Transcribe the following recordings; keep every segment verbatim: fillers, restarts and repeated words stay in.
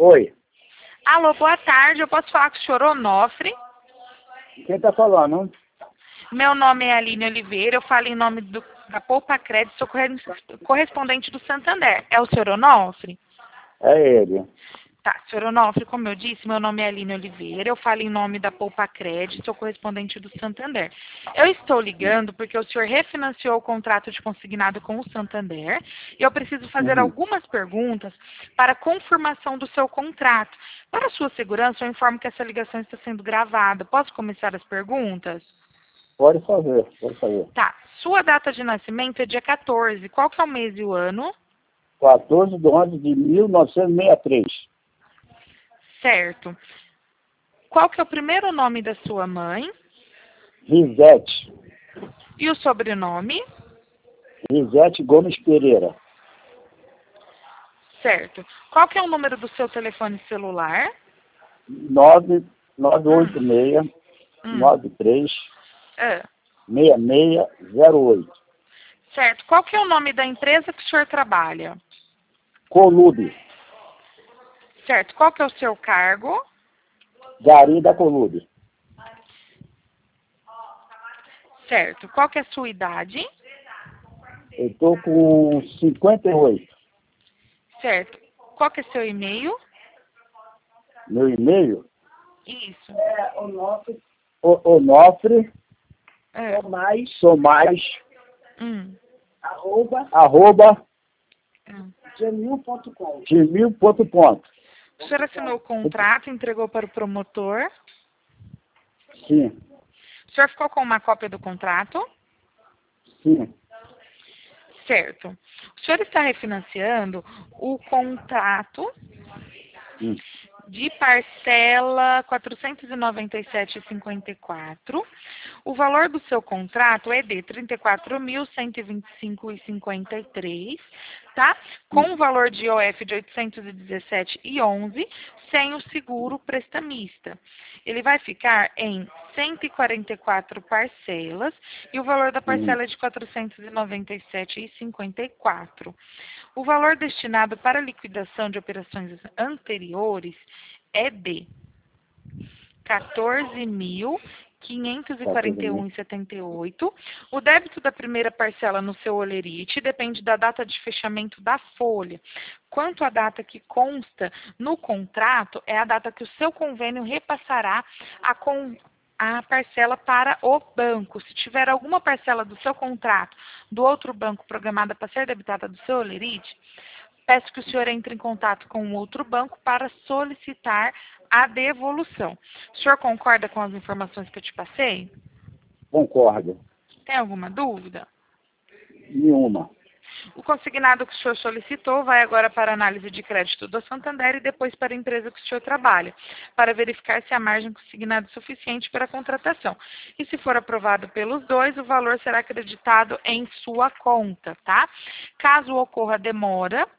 Oi, Alô, boa tarde. Eu posso falar com o senhor Onofre? quem tá falando? Meu nome é Aline Oliveira. Eu falo em nome do, da Poupa Crédito, sou corre- correspondente do Santander. É o senhor Onofre? É ele. Tá, senhor Onofre, como eu disse, meu nome é Aline Oliveira. Eu falo em nome da Poupa Crédito, sou correspondente do Santander. Eu estou ligando porque o senhor refinanciou o contrato de consignado com o Santander e eu preciso fazer Uhum. algumas perguntas para confirmação do seu contrato. Para sua segurança, eu informo que essa ligação está sendo gravada. Posso começar as perguntas? Pode fazer, pode fazer. Tá. Sua data de nascimento é dia quatorze. Qual que é o mês e o ano? quatorze de onze de mil novecentos e sessenta e três. Certo. Qual que é o primeiro nome da sua mãe? Risete. E o sobrenome? Risete Gomes Pereira. Certo. Qual que é o número do seu telefone celular? nove nove oito seis Hum. nove três Ah, seis seis zero oito. certo. Qual que é o nome da empresa que o senhor trabalha? Colube. Certo. Qual que é o seu cargo? Gari da Colube. Certo. Qual que é a sua idade? Eu tô com cinquenta e oito. Certo. Qual que é seu e-mail? Meu e-mail Isso. é onofre, o- onofre, Ah, somais, somais, hum, arroba, arroba, hum. gmail ponto com. gmail ponto com. O senhor assinou o contrato, entregou para o promotor. Sim, O senhor ficou com uma cópia do contrato? sim. Certo. O senhor está refinanciando o contrato Hum. de parcela quatrocentos e noventa e sete reais e cinquenta e quatro. O valor do seu contrato é de trinta e quatro mil cento e vinte e cinco reais e cinquenta e três, tá? Com o valor de I O F de oitocentos e dezessete reais e onze, sem o seguro prestamista. Ele vai ficar em cento e quarenta e quatro parcelas e o valor da parcela é de quatrocentos e noventa e sete reais e cinquenta e quatro. O valor destinado para liquidação de operações anteriores é de quatorze mil quinhentos e quarenta e um reais e setenta e oito. O débito da primeira parcela no seu holerite depende da data de fechamento da folha. Quanto à data que consta no contrato, é a data que o seu convênio repassará a, con a parcela para o banco. Se tiver alguma parcela do seu contrato do outro banco programada para ser debitada do seu holerite, peço que o senhor entre em contato com o outro banco para solicitar a devolução. O senhor concorda com as informações que eu te passei? Concordo. Tem alguma dúvida? Nenhuma. O consignado que o senhor solicitou vai agora para a análise de crédito do Santander e depois para a empresa que o senhor trabalha, para verificar se a margem consignada é suficiente para a contratação. E se for aprovado pelos dois, o valor será acreditado em sua conta, tá? Caso ocorra demora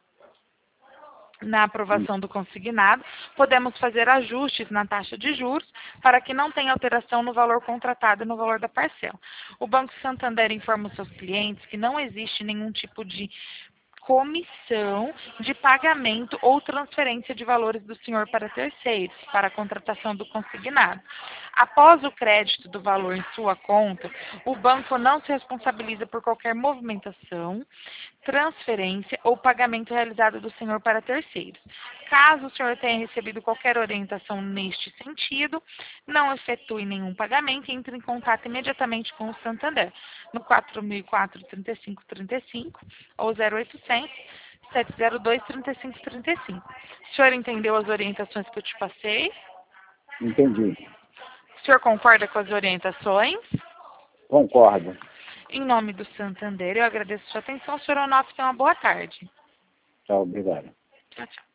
na aprovação do consignado, podemos fazer ajustes na taxa de juros para que não tenha alteração no valor contratado e no valor da parcela. O Banco Santander informa os seus clientes que não existe nenhum tipo de comissão de pagamento ou transferência de valores do senhor para terceiros, para a contratação do consignado. Após o crédito do valor em sua conta, o banco não se responsabiliza por qualquer movimentação, transferência ou pagamento realizado do senhor para terceiros. Caso o senhor tenha recebido qualquer orientação neste sentido, não efetue nenhum pagamento e entre em contato imediatamente com o Santander, no quatro mil e quatro, trinta e cinco, trinta e cinco ou zero oitocentos, sete zero dois, trinta e cinco, trinta e cinco. O senhor entendeu as orientações que eu te passei? Entendi. O senhor concorda com as orientações? Concordo. Em nome do Santander, eu agradeço a sua atenção. O senhor Onofre, tenha uma boa tarde. Tchau, obrigado. Tchau, tchau.